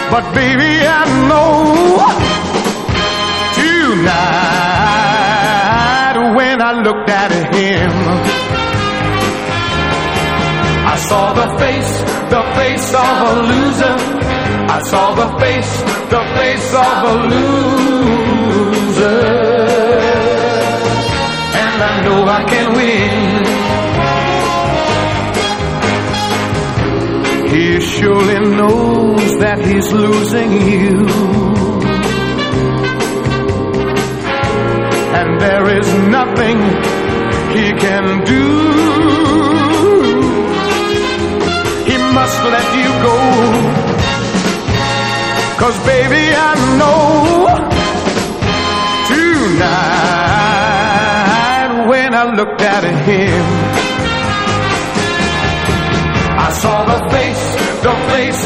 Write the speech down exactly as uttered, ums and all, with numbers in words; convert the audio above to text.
But baby, I know tonight when I looked at him, I saw the face, the face of a loser. I saw the face, the face of a loser. And I know I can win. He surely knows that he's losing you, and there is nothing he can do. He must let you go, 'cause baby, I know tonight when I looked at him, I saw the face, the face